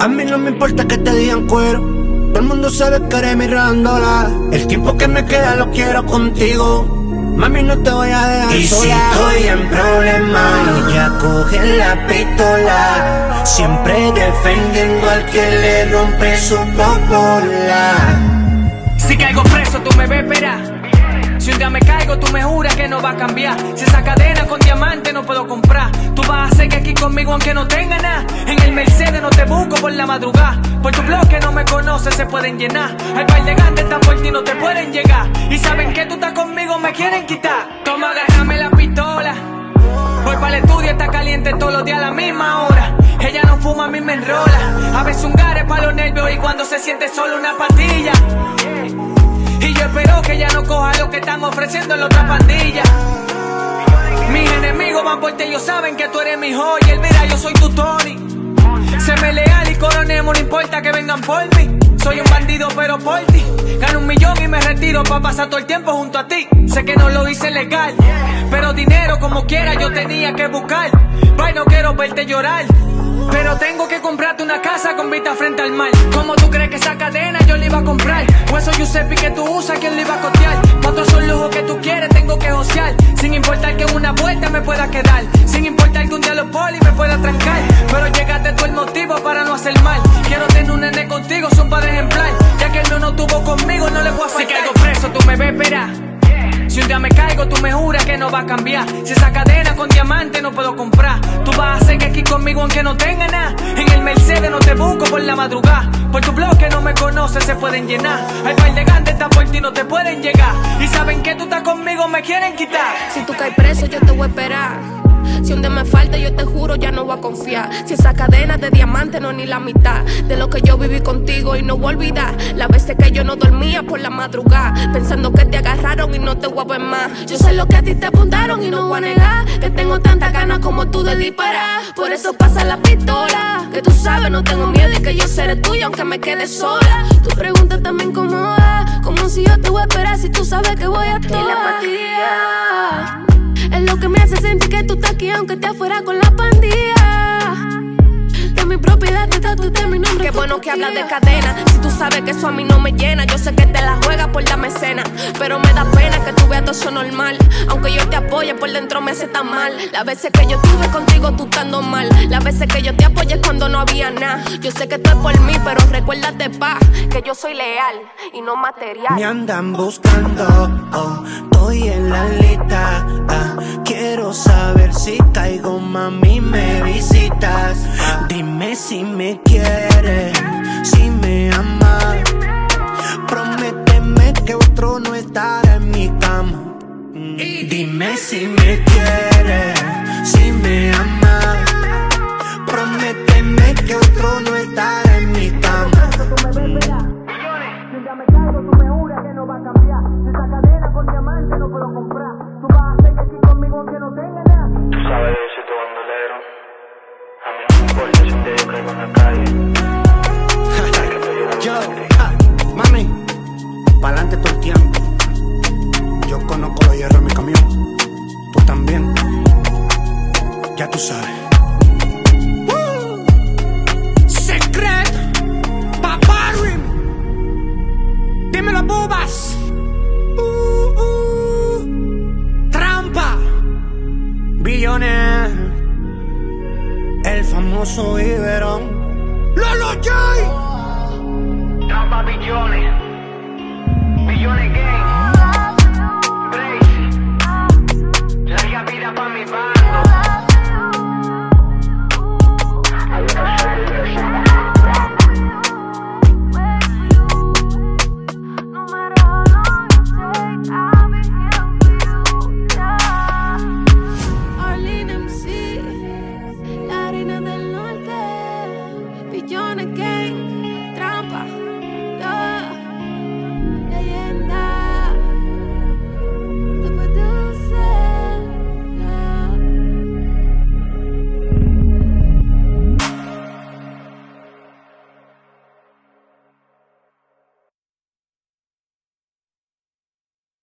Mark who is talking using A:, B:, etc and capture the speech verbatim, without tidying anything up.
A: A mí no me importa que te digan cuero, todo el mundo sabe que eres mi randola. El tiempo que me queda lo quiero contigo, mami, no te voy a dejar
B: y
A: sola.
B: Y si estoy en problemas, ella coge la pistola, siempre defendiendo al que le rompe su popola.
C: Si caigo preso, tú me ves esperar. Si un día me caigo, tú me juras que no va a cambiar. Si esa cadena con diamante no puedo comprar, tú vas a hacer que aquí conmigo aunque no tenga nada. En el Mercedes no te busco por la madrugada, por tu blog que no me conoces se pueden llenar. Hay par de grandes están por ti, no te pueden llegar. Y saben que tú estás conmigo, me quieren quitar. Toma, agárrame la pistola. Voy para el estudio, está caliente todos los días a la misma hora. Ella no fuma, a mí me enrola. A veces un gare para los nervios y cuando se siente solo una pastilla. Y yo espero que ella no coja lo que están ofreciendo en la otra pandilla. Mis enemigos van por ti, ellos saben que tú eres mi joya. Mira, yo soy tu Tony. Séme leal y coronemos, no importa que vengan por mí. Soy un bandido pero por ti. Gano un millón y me retiro pa' pasar todo el tiempo junto a ti. Sé que no lo hice legal, pero dinero como quiera yo tenía que buscar. Bye, no quiero verte llorar, pero tengo que comprarte una casa con vista frente al mar. ¿Cómo tú crees que esa cadena yo le iba a comprar? Hueso Giuseppe que tú usas, ¿quién le iba a costear? Cuatro son lujos que tú quieres, tengo que josear. Sin importar que una vuelta me pueda quedar, sin importar que un día los poli me pueda trancar. Pero llegaste tú el motivo para no hacer mal. Quiero tener un nene contigo, son padre ejemplar. Ya que él no no tuvo conmigo, no le puedo faltar. Si caigo preso, tú me ves esperar. Si un día me caigo, tú me juras que no va a cambiar. Si esa cadena con diamante no puedo comprar, tú vas a hacer que aquí conmigo aunque no tenga nada. En el Mercedes no te busco por la madrugada, por tu blog que no me conoces se pueden llenar. Hay par de grandes están por ti, no te pueden llegar. Y saben que tú estás conmigo, me quieren quitar.
D: Si tú caes preso, yo te voy a esperar. Si un día me falta, yo te juro, ya no voy a confiar. Si esa cadena de diamante no es ni la mitad de lo que yo viví contigo y no voy a olvidar las veces que yo no dormía por la madrugada, pensando que te agarraron y no te voy a ver más. Yo sé lo que a ti te apuntaron y no voy a negar que tengo tantas ganas como tú de disparar. Por eso pasa la pistola, que tú sabes no tengo miedo y que yo seré tuya aunque me quede sola. Tu pregunta también incomoda, como si yo te voy a esperar si tú sabes que voy a toda. Y la apatía es lo que me hace sentir que tú estás aquí aunque estés afuera con la pandilla. De mi propiedad te tatuaste mi nombre. Qué bueno que hablas de cadena, si tú sabes que eso a mí no me llena. Yo sé que te la juegas por la mecena, pero me da pena que tú veas todo eso normal. Aunque yo te apoye, por dentro me hace tan mal. Las veces que yo estuve contigo tú estando mal, las veces que yo te apoyé cuando no había nada. Yo sé que tú es por mí, pero recuérdate pa' que yo soy leal y no material.
B: Me andan buscando, oh, estoy en la lista, ah, quiero saber si caigo, mami, me visitas. Dime si me quieres, si me amas. Prométeme que otro no estará en mi cama. Dime si me quieres, si me amas. Prométeme que otro no estará en mi cama.
C: Si un día me caigo, tú me juras que no va a cambiar. Si esa cadena con diamante no puedo comprar, tú vas a hacer que aquí conmigo aunque no tenga nada.
E: Tú sabes que yo soy tu bandolero. A mí no me importa si un día yo caigo en la calle.
A: Yo, ah, mami, pa'lante todo el tiempo. Yo conozco los hierros en mi camión, tú también. Ya tú sabes. Secret, Paparim. Dímelo, bubas. Uh, uh. Trampa. Billones. El famoso Iberón. Lolo Joy.
C: Trampa billones, billones gang.